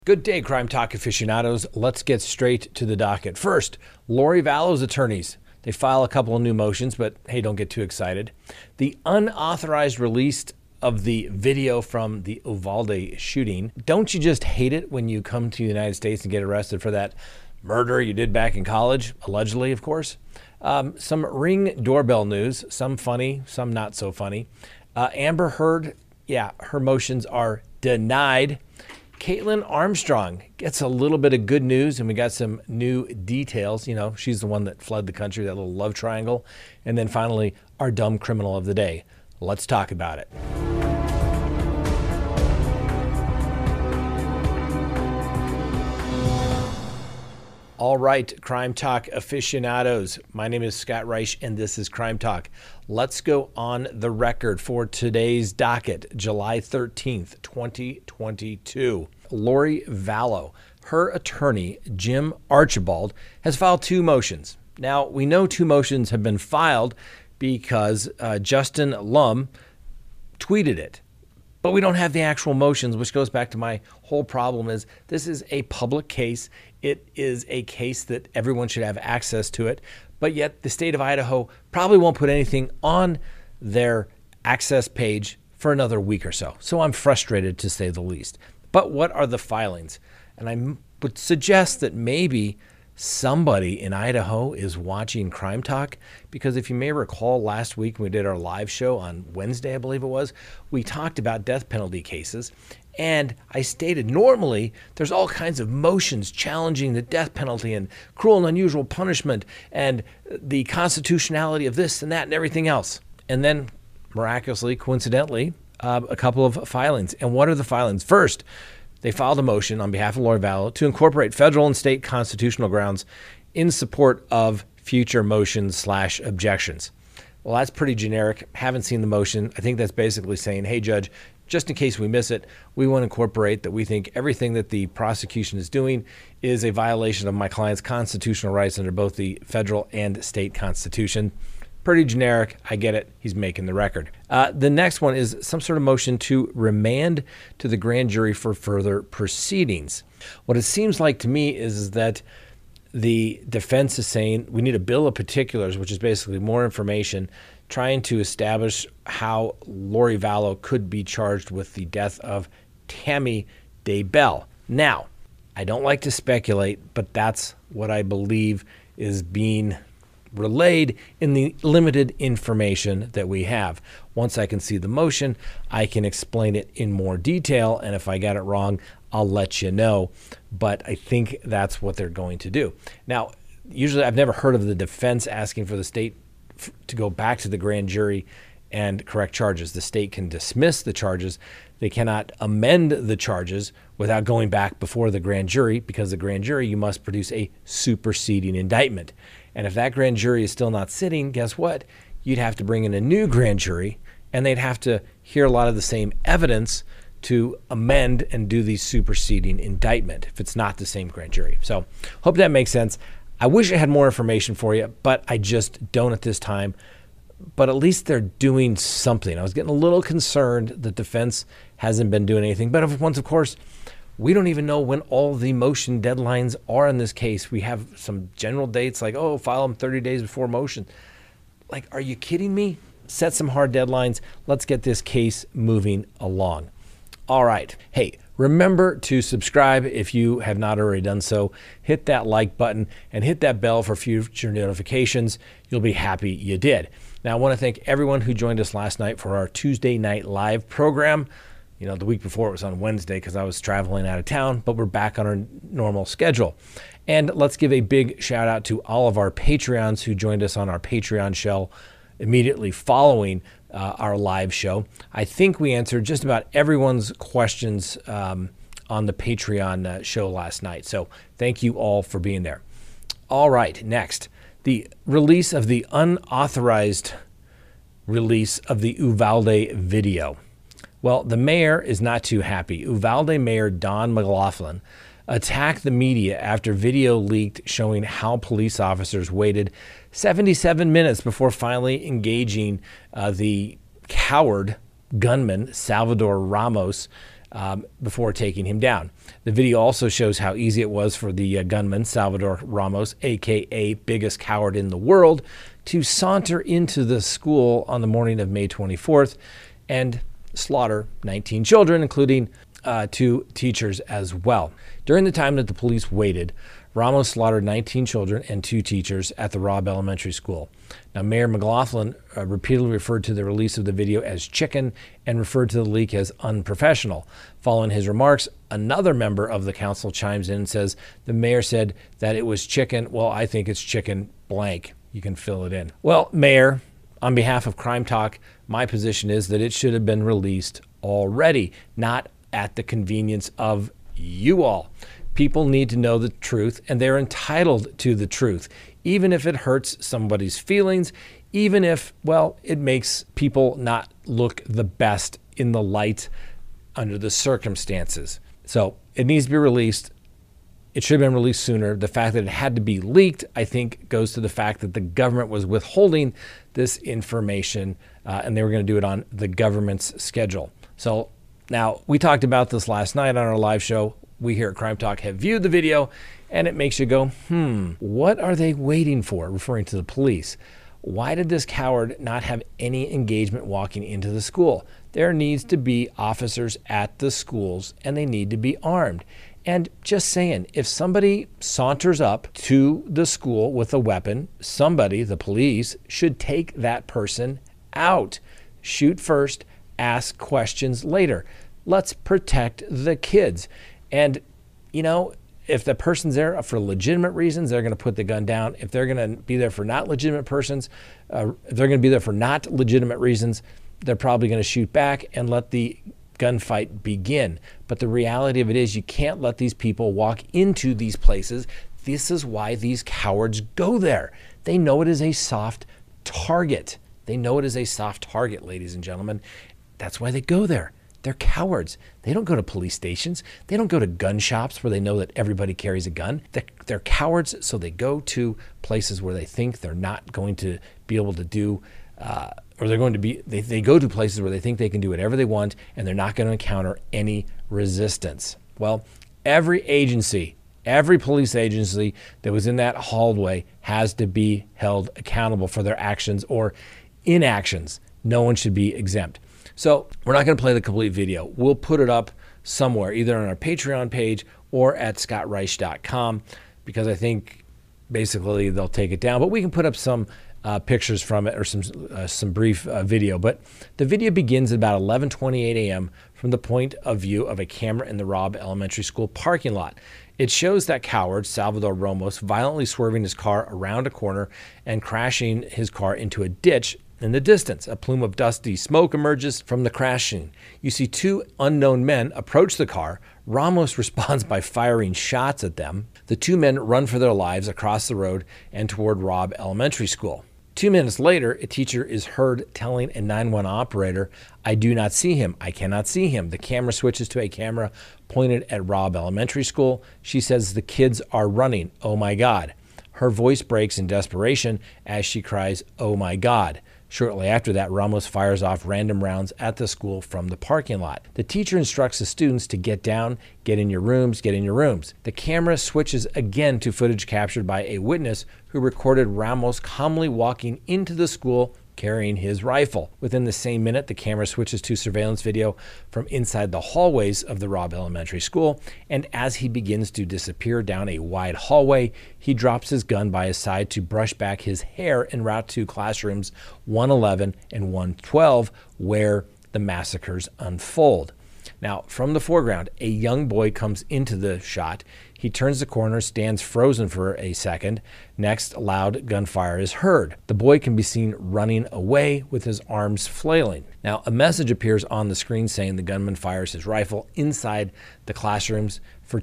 Good day, Crime Talk aficionados. Let's get straight to the docket. First, Lori Vallow's attorneys. They file a couple of new motions, but hey, don't get too excited. The unauthorized release of the video from the Uvalde shooting. Don't you just hate it when you come to the United States and get arrested for that murder you did back in college? Allegedly, of course. Some Ring doorbell news, some funny, some not so funny. Amber Heard, her motions are denied. Caitlin Armstrong gets a little bit of good news, and we got some new details. You know, she's the one that fled the country, that little love triangle. And then finally, our dumb criminal of the day. Let's talk about it. All right, Crime Talk aficionados. My name is Scott Reich, and this is Crime Talk. Let's go on the record for today's docket, July 13th, 2022. Lori Vallow, her attorney, Jim Archibald, has filed two motions. Now, we know two motions have been filed because Justin Lum tweeted it. But we don't have the actual motions, which goes back to my whole problem is this is a public case. It is a case that everyone should have access to it. But yet the state of Idaho probably won't put anything on their access page for another week or so. So I'm frustrated, to say the least. But what are the filings? And I would suggest that maybe somebody in Idaho is watching Crime Talk, because if you may recall last week when we did our live show on Wednesday, I believe it was, we talked about death penalty cases. And I stated normally there's all kinds of motions challenging the death penalty and cruel and unusual punishment and the constitutionality of this and that and everything else. And then miraculously, coincidentally, a couple of filings. And what are the filings? First, they filed a motion on behalf of Lori Vallow to incorporate federal and state constitutional grounds in support of future motions/objections. Well, that's pretty generic. Haven't seen the motion. I think that's basically saying, hey, Judge, just in case we miss it, we want to incorporate that we think everything that the prosecution is doing is a violation of my client's constitutional rights under both the federal and state constitution. Pretty generic. I get it. He's making the record. The next one is some sort of motion to remand to the grand jury for further proceedings. What it seems like to me is that the defense is saying we need a bill of particulars, which is basically more information, trying to establish how Lori Vallow could be charged with the death of Tammy Daybell. Now, I don't like to speculate, but that's what I believe is being relayed in the limited information that we have. Once I can see the motion, I can explain it in more detail, and if I got it wrong, I'll let you know. But I think that's what they're going to do. Now, usually I've never heard of the defense asking for the state to go back to the grand jury and correct charges. The state can dismiss the charges. They cannot amend the charges without going back before the grand jury, because the grand jury, you must produce a superseding indictment. And if that grand jury is still not sitting, guess what? You'd have to bring in a new grand jury, and they'd have to hear a lot of the same evidence to amend and do the superseding indictment if it's not the same grand jury. So hope that makes sense. I wish I had more information for you, but I just don't at this time. But at least they're doing something. I was getting a little concerned the defense hasn't been doing anything. But of course, we don't even know when all the motion deadlines are in this case. We have some general dates like, file them 30 days before motion. Like, are you kidding me? Set some hard deadlines. Let's get this case moving along. All right. Hey, remember to subscribe if you have not already done so. Hit that like button and hit that bell for future notifications. You'll be happy you did. Now, I want to thank everyone who joined us last night for our Tuesday night live program. You know, the week before it was on Wednesday because I was traveling out of town, but we're back on our normal schedule. And let's give a big shout out to all of our Patreons who joined us on our Patreon show immediately following our live show. I think we answered just about everyone's questions on the Patreon show last night. So thank you all for being there. All right, next, the release of the unauthorized release of the Uvalde video. Well, the mayor is not too happy. Uvalde Mayor Don McLaughlin attacked the media after video leaked showing how police officers waited 77 minutes before finally engaging the coward gunman, Salvador Ramos, before taking him down. The video also shows how easy it was for the gunman, Salvador Ramos, a.k.a. biggest coward in the world, to saunter into the school on the morning of May 24th and slaughter 19 children, including 2 teachers as well. During the time that the police waited, Ramos slaughtered 19 children and 2 teachers at the Robb Elementary School. Now, Mayor McLaughlin repeatedly referred to the release of the video as chicken and referred to the leak as unprofessional. Following his remarks, another member of the council chimes in and says the mayor said that it was chicken. Well, I think it's chicken blank. You can fill it in. Well, Mayor, on behalf of Crime Talk, my position is that it should have been released already, not at the convenience of you all. People need to know the truth, and they're entitled to the truth, even if it hurts somebody's feelings, even if, well, it makes people not look the best in the light under the circumstances. So it needs to be released. It should have been released sooner. The fact that it had to be leaked, I think, goes to the fact that the government was withholding this information, and they were going to do it on the government's schedule. So now, we talked about this last night on our live show. We here at Crime Talk have viewed the video, and it makes you go, what are they waiting for? Referring to the police. Why did this coward not have any engagement walking into the school? There needs to be officers at the schools, and they need to be armed. And just saying, if somebody saunters up to the school with a weapon, somebody, the police, should take that person out. Shoot first, ask questions later. Let's protect the kids. And, you know, if the person's there for legitimate reasons, they're going to put the gun down. If they're going to be there for not legitimate persons, if they're going to be there for not legitimate reasons, they're probably going to shoot back and let the gunfight begin. But the reality of it is you can't let these people walk into these places. This is why these cowards go there. They know it is a soft target. They know it is a soft target, ladies and gentlemen. That's why they go there. They're cowards. They don't go to police stations. They don't go to gun shops where they know that everybody carries a gun. They're cowards, so they go to places where they think they're not going to be able to do, or they're going to be, they go to places where they think they can do whatever they want, and they're not going to encounter any resistance. Well, every agency, every police agency that was in that hallway has to be held accountable for their actions or inactions. No one should be exempt. So we're not going to play the complete video. We'll put it up somewhere, either on our Patreon page or at scottreich.com, because I think basically they'll take it down. But we can put up some pictures from it or some brief video. But the video begins at about 11:28 a.m. from the point of view of a camera in the Robb Elementary School parking lot. It shows that coward, Salvador Ramos, violently swerving his car around a corner and crashing his car into a ditch. In the distance, a plume of dusty smoke emerges from the crash scene. You see 2 unknown men approach the car. Ramos responds by firing shots at them. The 2 men run for their lives across the road and toward Robb Elementary School. 2 minutes later, a teacher is heard telling a 911 operator, "I do not see him. I cannot see him." The camera switches to a camera pointed at Robb Elementary School. She says, "The kids are running. Oh my God." Her voice breaks in desperation as she cries, "Oh my God." Shortly after that, Ramos fires off random rounds at the school from the parking lot. The teacher instructs the students to get down, get in your rooms, get in your rooms. The camera switches again to footage captured by a witness who recorded Ramos calmly walking into the school carrying his rifle. Within the same minute, the camera switches to surveillance video from inside the hallways of the Robb Elementary School, and as he begins to disappear down a wide hallway, he drops his gun by his side to brush back his hair en route to classrooms 111 and 112, where the massacres unfold. Now, from the foreground, a young boy comes into the shot. He turns the corner, stands frozen for a second. Next, loud gunfire is heard. The boy can be seen running away with his arms flailing. Now, a message appears on the screen saying the gunman fires his rifle inside the classrooms for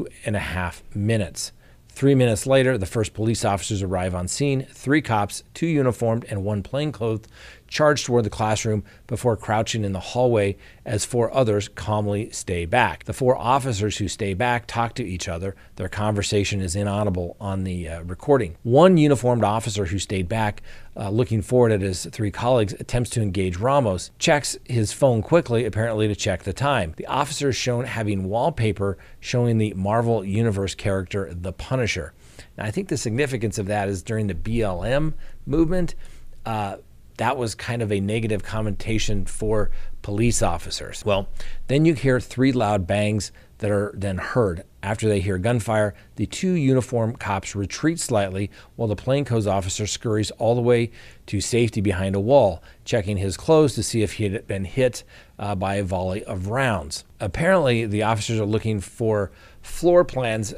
2.5 minutes. 3 minutes later, the first police officers arrive on scene. 3 cops, 2 uniformed and 1 plainclothed, charge toward the classroom before crouching in the hallway as 4 others calmly stay back. The 4 officers who stay back talk to each other. Their conversation is inaudible on the recording. One uniformed officer who stayed back, looking forward at his 3 colleagues, attempts to engage Ramos, checks his phone quickly, apparently to check the time. The officer is shown having wallpaper showing the Marvel Universe character, the Punisher. Now, I think the significance of that is during the BLM movement, that was kind of a negative connotation for police officers. Well, then you hear 3 loud bangs that are then heard. After they hear gunfire, the 2 uniformed cops retreat slightly while the plainclothes officer scurries all the way to safety behind a wall, checking his clothes to see if he had been hit by a volley of rounds. Apparently, the officers are looking for floor plans,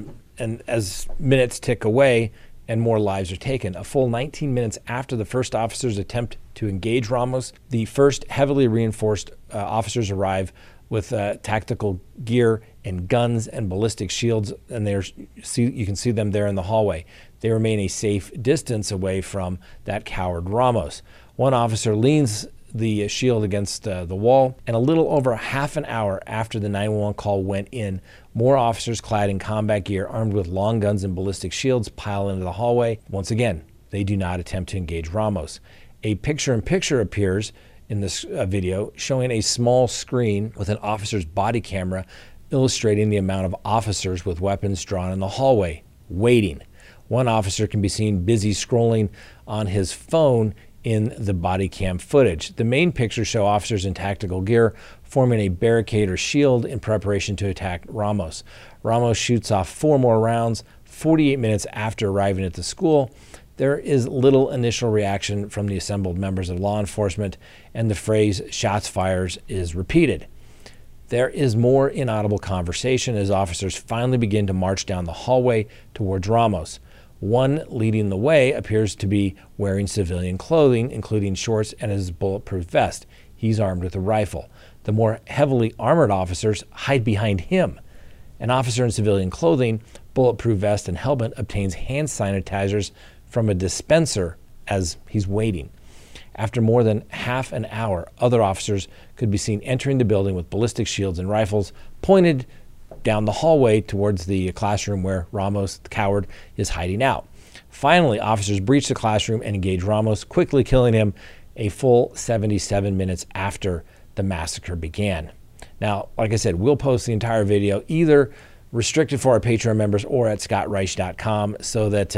and as minutes tick away and more lives are taken. A full 19 minutes after the first officers attempt to engage Ramos, the first heavily reinforced officers arrive with tactical gear and guns and ballistic shields, and you can see them there in the hallway. They remain a safe distance away from that coward Ramos. One officer leans the shield against the wall, and a little over half an hour after the 911 call went in, more officers clad in combat gear, armed with long guns and ballistic shields, pile into the hallway. Once again, they do not attempt to engage Ramos. A picture-in-picture appears in this video showing a small screen with an officer's body camera illustrating the amount of officers with weapons drawn in the hallway, waiting. One officer can be seen busy scrolling on his phone in the body cam footage. The main pictures show officers in tactical gear forming a barricade or shield in preparation to attack Ramos. Ramos shoots off 4 more rounds 48 minutes after arriving at the school. There is little initial reaction from the assembled members of law enforcement, and the phrase "shots fired" is repeated. There is more inaudible conversation as officers finally begin to march down the hallway towards Ramos. One leading the way appears to be wearing civilian clothing, including shorts and his bulletproof vest. He's armed with a rifle. The more heavily armored officers hide behind him. An officer in civilian clothing, bulletproof vest, and helmet obtains hand sanitizers from a dispenser as he's waiting. After more than half an hour, other officers could be seen entering the building with ballistic shields and rifles pointed down the hallway towards the classroom where Ramos, the coward, is hiding out. Finally, officers breach the classroom and engage Ramos, quickly killing him a full 77 minutes after the massacre began. Now, like I said, we'll post the entire video either restricted for our Patreon members or at scottreich.com so that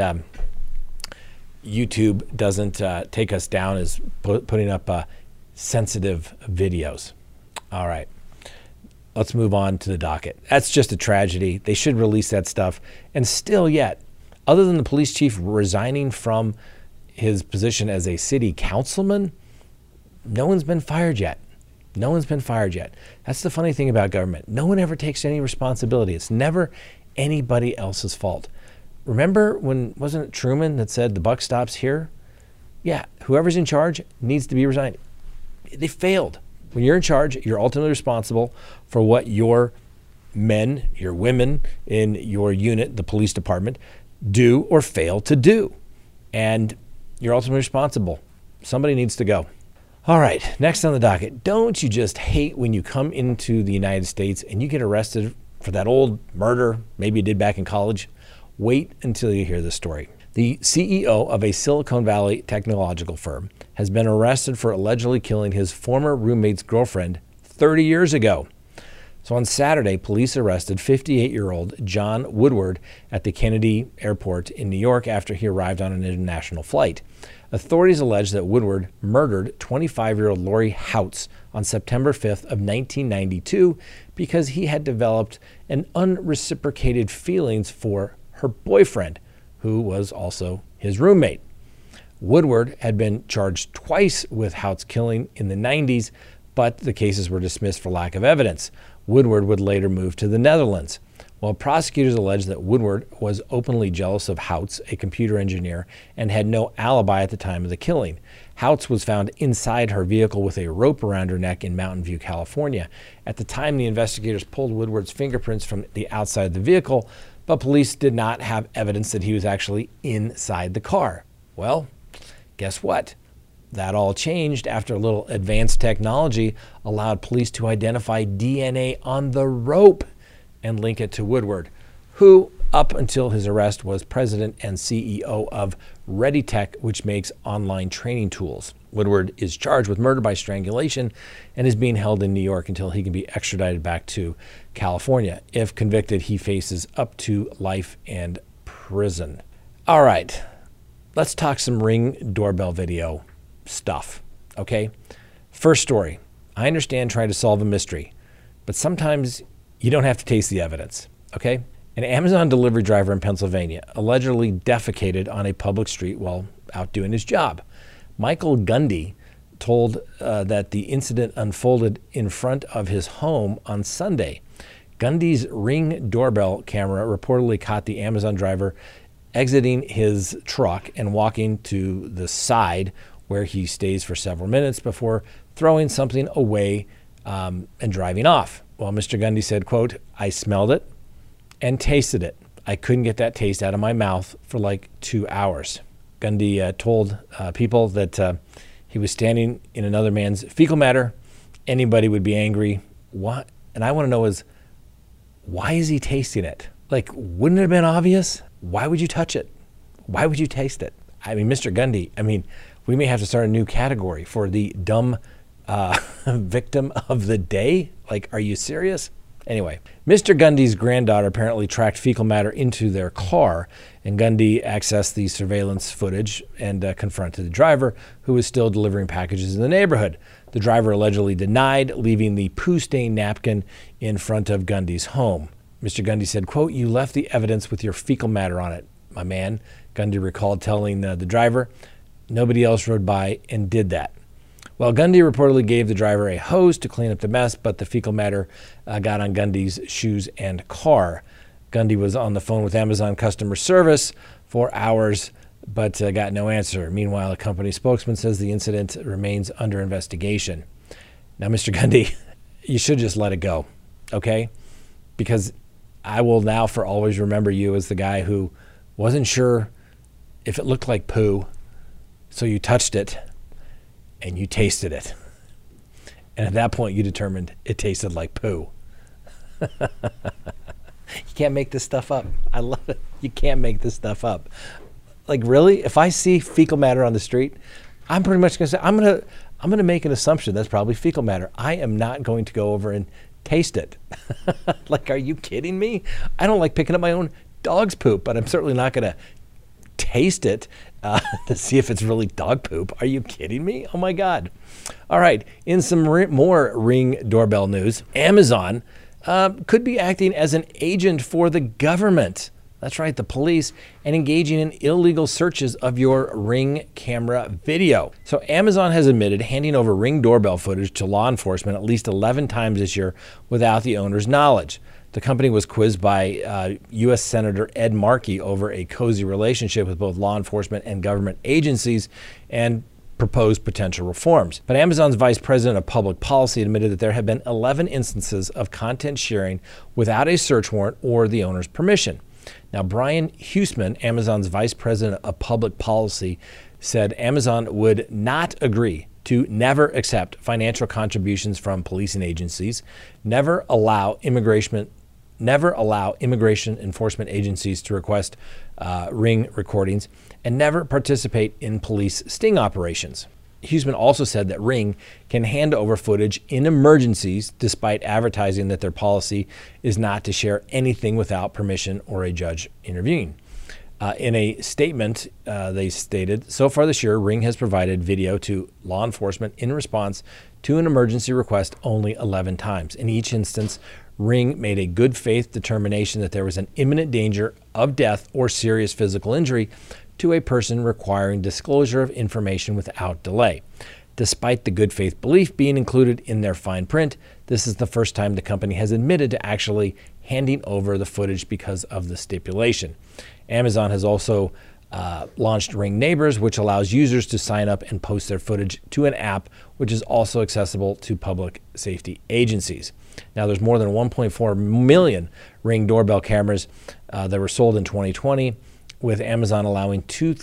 YouTube doesn't take us down as putting up sensitive videos. All right. Let's move on to the docket. That's just a tragedy. They should release that stuff. And still yet, other than the police chief resigning from his position as a city councilman, no one's been fired yet. No one's been fired yet. That's the funny thing about government. No one ever takes any responsibility. It's never anybody else's fault. Remember when, wasn't it Truman that said the buck stops here? Yeah, whoever's in charge needs to be resigned. They failed. When you're in charge, you're ultimately responsible for what your men, your women in your unit, the police department, do or fail to do. And you're ultimately responsible. Somebody needs to go. All right, next on the docket. Don't you just hate when you come into the United States and you get arrested for that old murder maybe you did back in college? Wait until you hear this story. The CEO of a Silicon Valley technological firm has been arrested for allegedly killing his former roommate's girlfriend 30 years ago. So on Saturday, police arrested 58-year-old John Woodward at the Kennedy Airport in New York after he arrived on an international flight. Authorities allege that Woodward murdered 25-year-old Lori Houts on September 5th of 1992 because he had developed an unreciprocated feelings for her boyfriend, who was also his roommate. Woodward had been charged twice with Houts' killing in the 90s, but the cases were dismissed for lack of evidence. Woodward would later move to the Netherlands. While prosecutors allege that Woodward was openly jealous of Houts, a computer engineer, and had no alibi at the time of the killing. Houts was found inside her vehicle with a rope around her neck in Mountain View, California. At the time, the investigators pulled Woodward's fingerprints from the outside of the vehicle, but police did not have evidence that he was actually inside the car. Well, guess what? that all changed after a little advanced technology allowed police to identify DNA on the rope and link it to Woodward, who, up until his arrest, was president and CEO of ReadyTech, which makes online training tools. Woodward is charged with murder by strangulation and is being held in New York until he can be extradited back to California. If convicted, he faces up to life and prison. All right, let's talk some Ring doorbell video stuff, okay? First story. I understand trying to solve a mystery, but sometimes you don't have to taste the evidence, okay? An Amazon delivery driver in Pennsylvania allegedly defecated on a public street while out doing his job. Michael Gundy told that the incident unfolded in front of his home on Sunday. Gundy's Ring doorbell camera reportedly caught the Amazon driver exiting his truck and walking to the side where he stays for several minutes before throwing something away and driving off. Well, Mr. Gundy said, quote, "I smelled it and tasted it. I couldn't get that taste out of my mouth for like 2 hours." Gundy told people that he was standing in another man's fecal matter. Anybody would be angry. What? And I want to know is, why is he tasting it? Like, wouldn't it have been obvious? Why would you touch it? Why would you taste it? I mean, Mr. Gundy, we may have to start a new category for the dumb victim of the day. Like, are you serious? Anyway, Mr. Gundy's granddaughter apparently tracked fecal matter into their car, and Gundy accessed the surveillance footage and confronted the driver, who was still delivering packages in the neighborhood. The driver allegedly denied, leaving the poo-stained napkin in front of Gundy's home. Mr. Gundy said, quote, "You left the evidence with your fecal matter on it, my man." Gundy recalled telling the driver, "Nobody else rode by and did that." Well, Gundy reportedly gave the driver a hose to clean up the mess, but the fecal matter got on Gundy's shoes and car. Gundy was on the phone with Amazon customer service for hours, but got no answer. Meanwhile, a company spokesman says the incident remains under investigation. Now, Mr. Gundy, you should just let it go, okay? Because I will now for always remember you as the guy who wasn't sure if it looked like poo, so you touched it and you tasted it. And at that point, you determined it tasted like poo. You can't make this stuff up. I love it. You can't make this stuff up. Like, really? If I see fecal matter on the street, I'm pretty much going to say, I'm going to make an assumption that's probably fecal matter. I am not going to go over and taste it. Like, are you kidding me? I don't like picking up my own dog's poop, but I'm certainly not going to taste it to see if it's really dog poop. Are you kidding me? Oh my God. All right. In some more Ring doorbell news, Amazon could be acting as an agent for the government. That's right, the police, and engaging in illegal searches of your Ring camera video. So Amazon has admitted handing over Ring doorbell footage to law enforcement at least 11 times this year without the owner's knowledge. The company was quizzed by U.S. Senator Ed Markey over a cozy relationship with both law enforcement and government agencies and proposed potential reforms. But Amazon's vice president of public policy admitted that there have been 11 instances of content sharing without a search warrant or the owner's permission. Now, Brian Huseman, Amazon's vice president of public policy, said Amazon would not agree to never accept financial contributions from policing agencies, never allow immigration enforcement agencies to request Ring recordings, and never participate in police sting operations. Huseman also said that Ring can hand over footage in emergencies, despite advertising that their policy is not to share anything without permission or a judge intervening. In a statement, they stated, so far this year, Ring has provided video to law enforcement in response to an emergency request only 11 times. In each instance, Ring made a good faith determination that there was an imminent danger of death or serious physical injury to a person requiring disclosure of information without delay. Despite the good faith belief being included in their fine print, this is the first time the company has admitted to actually handing over the footage because of the stipulation. Amazon has also launched Ring Neighbors, which allows users to sign up and post their footage to an app, which is also accessible to public safety agencies. Now, there's more than 1.4 million Ring doorbell cameras that were sold in 2020, with Amazon allowing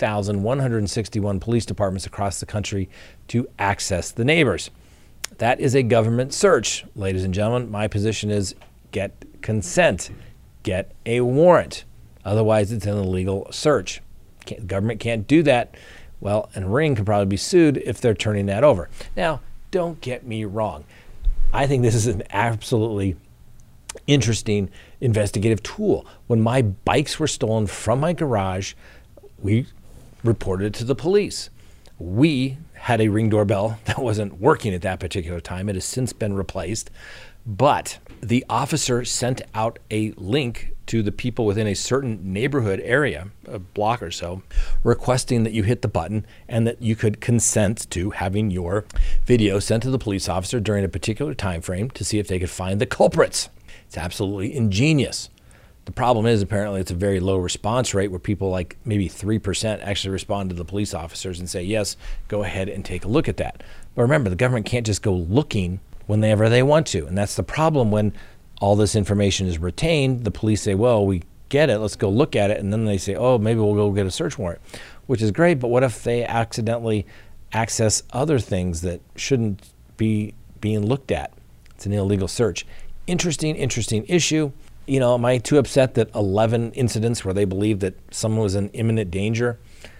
2,161 police departments across the country to access the neighbors. That is a government search, ladies and gentlemen. My position is get consent, get a warrant. Otherwise, it's an illegal search. The government can't do that. Well, and Ring could probably be sued if they're turning that over. Now, don't get me wrong. I think this is an absolutely interesting investigative tool. When my bikes were stolen from my garage, we reported it to the police. We had a Ring doorbell that wasn't working at that particular time. It has since been replaced. But the officer sent out a link to the people within a certain neighborhood area, a block or so, requesting that you hit the button and that you could consent to having your video sent to the police officer during a particular time frame to see if they could find the culprits. It's absolutely ingenious. The problem is apparently it's a very low response rate where people like maybe 3% actually respond to the police officers and say, yes, go ahead and take a look at that. But remember, the government can't just go looking whenever they want to. And that's the problem when all this information is retained. The police say, well, we get it, let's go look at it. And then they say, oh, maybe we'll go get a search warrant, which is great. But what if they accidentally access other things that shouldn't be being looked at? It's an illegal search. Interesting issue. You know, am I too upset that 11 incidents where they believe that someone was in imminent danger?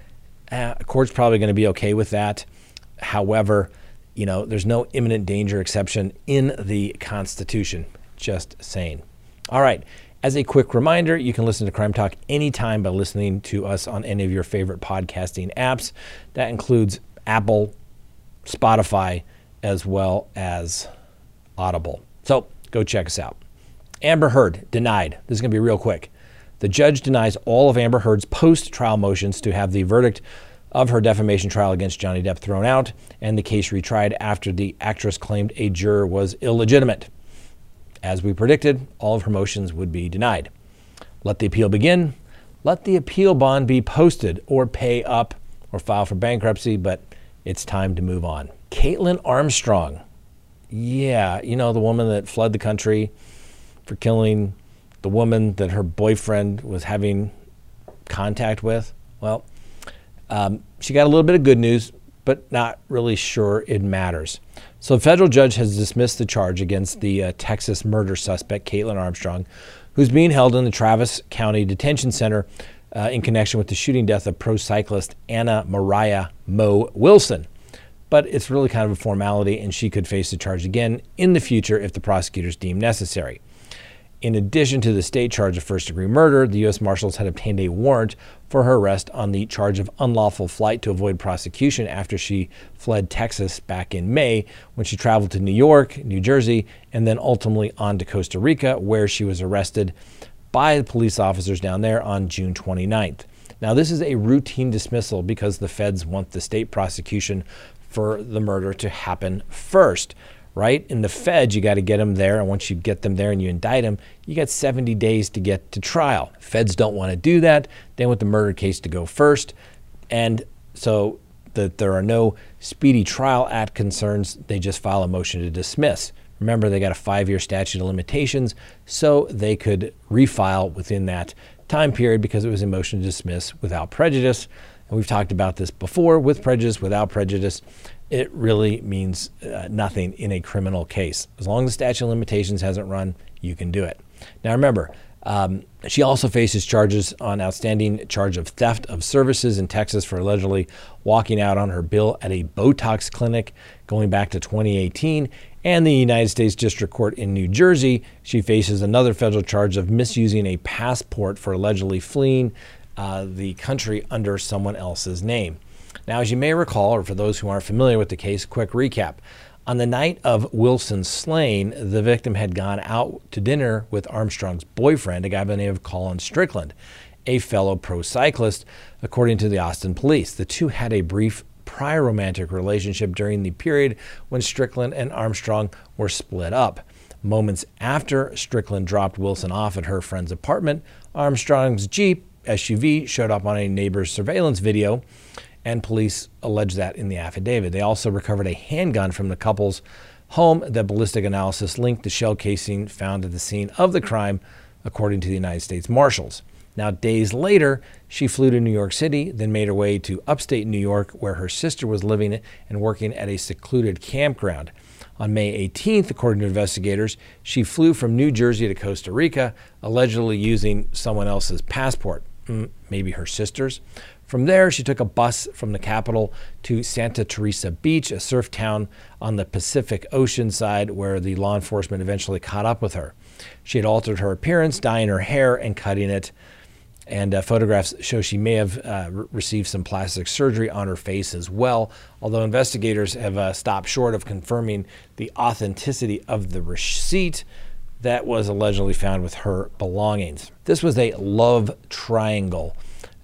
A court's probably going to be okay with that. However, you know, there's no imminent danger exception in the Constitution. Just saying. All right. As a quick reminder, you can listen to Crime Talk anytime by listening to us on any of your favorite podcasting apps. That includes Apple, Spotify, as well as Audible. So go check us out. Amber Heard denied. This is going to be real quick. The judge denies all of Amber Heard's post-trial motions to have the verdict of her defamation trial against Johnny Depp thrown out and the case retried after the actress claimed a juror was illegitimate. As we predicted, all of her motions would be denied. Let the appeal begin. Let the appeal bond be posted or pay up or file for bankruptcy, but it's time to move on. Caitlin Armstrong. Yeah, you know, the woman that fled the country for killing the woman that her boyfriend was having contact with. Well, she got a little bit of good news, but not really sure it matters. So a federal judge has dismissed the charge against the Texas murder suspect, Caitlin Armstrong, who's being held in the Travis County Detention Center in connection with the shooting death of pro cyclist Anna Mariah Mo Wilson. But it's really kind of a formality, and she could face the charge again in the future if the prosecutors deem necessary. In addition to the state charge of first-degree murder, the U.S. Marshals had obtained a warrant for her arrest on the charge of unlawful flight to avoid prosecution after she fled Texas back in May when she traveled to New York, New Jersey, and then ultimately on to Costa Rica, where she was arrested by the police officers down there on June 29th. Now, this is a routine dismissal because the feds want the state prosecution for the murder to happen first. Right? In the feds, you got to get them there. And once you get them there and you indict them, you got 70 days to get to trial. Feds don't want to do that. They want the murder case to go first. And so that there are no Speedy Trial Act concerns, they just file a motion to dismiss. Remember, they got a 5-year statute of limitations, so they could refile within that time period because it was a motion to dismiss without prejudice. And we've talked about this before. With prejudice, without prejudice, it really means nothing in a criminal case. As long as the statute of limitations hasn't run, you can do it. Now remember, she also faces charges on outstanding charge of theft of services in Texas for allegedly walking out on her bill at a Botox clinic going back to 2018. And the United States District Court in New Jersey, she faces another federal charge of misusing a passport for allegedly fleeing the country under someone else's name. Now, as you may recall, or for those who aren't familiar with the case, quick recap. On the night of Wilson's slaying, the victim had gone out to dinner with Armstrong's boyfriend, a guy by the name of Colin Strickland, a fellow pro cyclist, according to the Austin police. The two had a brief prior romantic relationship during the period when Strickland and Armstrong were split up. Moments after Strickland dropped Wilson off at her friend's apartment, Armstrong's Jeep SUV showed up on a neighbor's surveillance video, and police allege that in the affidavit. They also recovered a handgun from the couple's home that ballistic analysis linked the shell casing found at the scene of the crime according to the United States Marshals. Now, days later, she flew to New York City, then made her way to upstate New York, where her sister was living and working at a secluded campground. On May 18th, according to investigators, she flew from New Jersey to Costa Rica, allegedly using someone else's passport, maybe her sister's. From there, she took a bus from the capital to Santa Teresa Beach, a surf town on the Pacific Ocean side, where the law enforcement eventually caught up with her. She had altered her appearance, dyeing her hair and cutting it. And photographs show she may have received some plastic surgery on her face as well, although investigators have stopped short of confirming the authenticity of the receipt that was allegedly found with her belongings. This was a love triangle,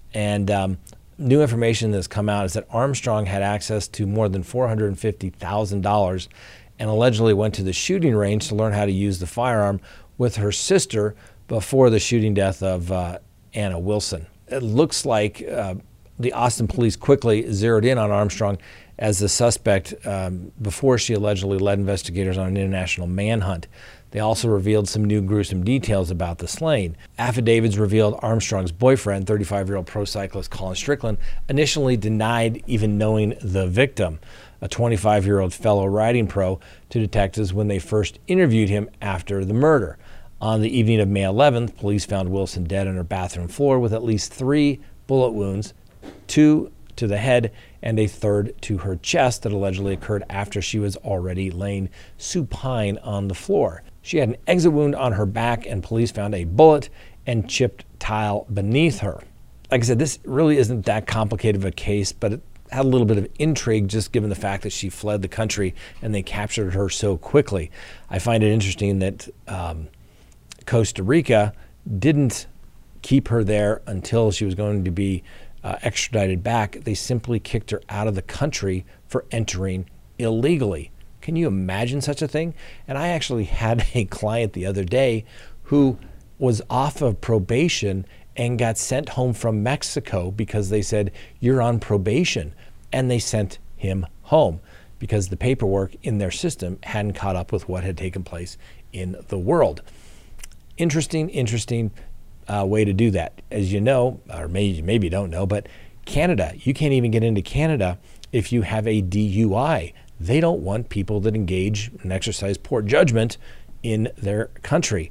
and new information that's come out is that Armstrong had access to more than $450,000 and allegedly went to the shooting range to learn how to use the firearm with her sister before the shooting death of Anna Wilson. It looks like the Austin police quickly zeroed in on Armstrong as the suspect before she allegedly led investigators on an international manhunt. They also revealed some new gruesome details about the slaying. Affidavits revealed Armstrong's boyfriend, 35-year-old pro cyclist Colin Strickland, initially denied even knowing the victim, a 25-year-old fellow riding pro, to detectives when they first interviewed him after the murder. On the evening of May 11th, police found Wilson dead on her bathroom floor with at least 3 bullet wounds, 2 to the head and a 3rd to her chest, that allegedly occurred after she was already laying supine on the floor. She had an exit wound on her back, and police found a bullet and chipped tile beneath her. Like I said, this really isn't that complicated of a case, but it had a little bit of intrigue just given the fact that she fled the country and they captured her so quickly. I find it interesting that Costa Rica didn't keep her there until she was going to be extradited back. They simply kicked her out of the country for entering illegally. Can you imagine such a thing? And I actually had a client the other day who was off of probation and got sent home from Mexico because they said, "You're on probation." And they sent him home because the paperwork in their system hadn't caught up with what had taken place in the world. Interesting way to do that. As you know, or maybe don't know, but Canada, you can't even get into Canada if you have a DUI. They don't want people that engage and exercise poor judgment in their country.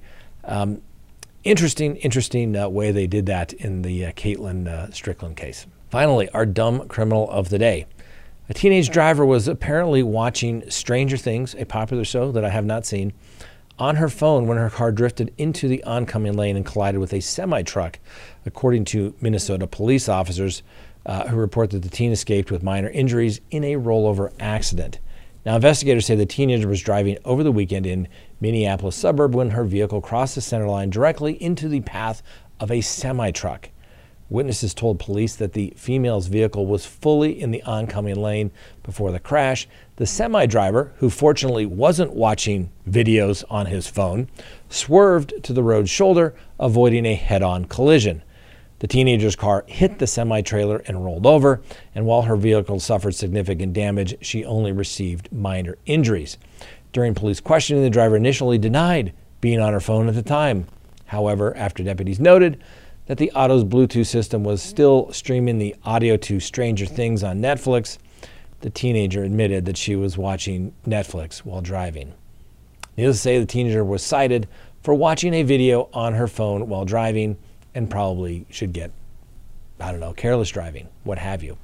Interesting way they did that in the Caitlin Strickland case. Finally, our dumb criminal of the day. A teenage driver was apparently watching Stranger Things, a popular show that I have not seen, on her phone when her car drifted into the oncoming lane and collided with a semi-truck, according to Minnesota police officers who report that the teen escaped with minor injuries in a rollover accident. Now, investigators say the teenager was driving over the weekend in Minneapolis suburb when her vehicle crossed the center line directly into the path of a semi-truck. Witnesses told police that the female's vehicle was fully in the oncoming lane before the crash. The semi-driver, who fortunately wasn't watching videos on his phone, swerved to the road's shoulder, avoiding a head-on collision. The teenager's car hit the semi-trailer and rolled over, and while her vehicle suffered significant damage, she only received minor injuries. During police questioning, the driver initially denied being on her phone at the time. However, after deputies noted that the auto's Bluetooth system was still streaming the audio to Stranger Things on Netflix, the teenager admitted that she was watching Netflix while driving. Needless to say, the teenager was cited for watching a video on her phone while driving and probably should get, careless driving, what have you.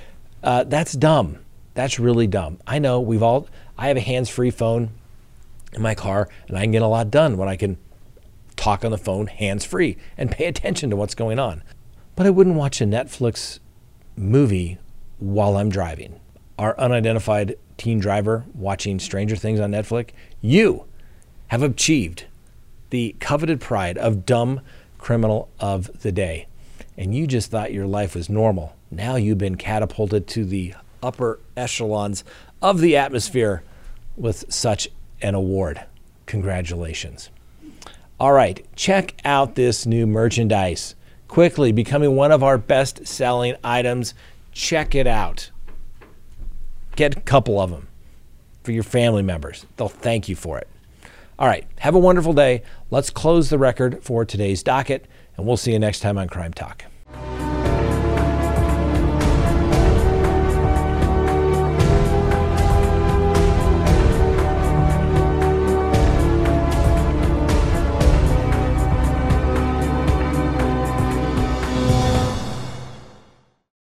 That's dumb. That's really dumb. I know I have a hands-free phone in my car, and I can get a lot done when I can talk on the phone hands-free and pay attention to what's going on. But I wouldn't watch a Netflix movie while I'm driving. Our unidentified teen driver watching Stranger Things on Netflix, you have achieved the coveted pride of dumb criminal of the day. And you just thought your life was normal. Now you've been catapulted to the upper echelons of the atmosphere with such an award. Congratulations. All right, check out this new merchandise. Quickly becoming one of our best-selling items. Check it out. Get a couple of them for your family members. They'll thank you for it. All right, have a wonderful day. Let's close the record for today's docket, and we'll see you next time on Crime Talk.